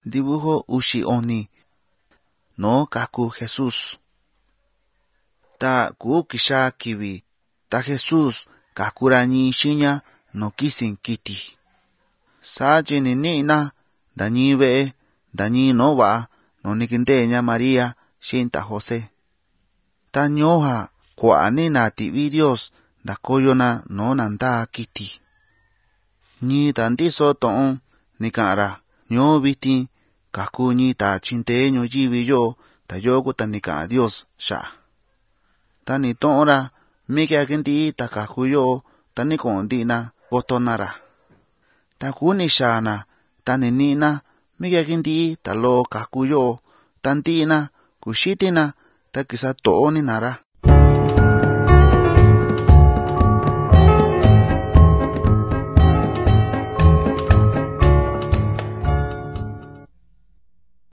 dibujo uxi oni no kaku Jesus. Ta kuu kisha kivi ta Jesus kakurañi xiña no kisin kiti. Sachi nina dañi ve'e dañi no va'a no nikinteña María xinta José. Ta ñoja kua'ani na tivi Dios dakoyona no nanda kiti. Ñi ta ndiso to'on nika'ra ño vitin kaku ñi ta chintee ñuyivi yo ta yoku ta nika'a Dios ya'a. Ta ni to'onra mikia kinti ta kaku yo ta nikontina kotonara. Ta kuni xana ta ninina mikia kinti ta lo kaku yo ta ntina kuxitina ta kisa to'o ni nara.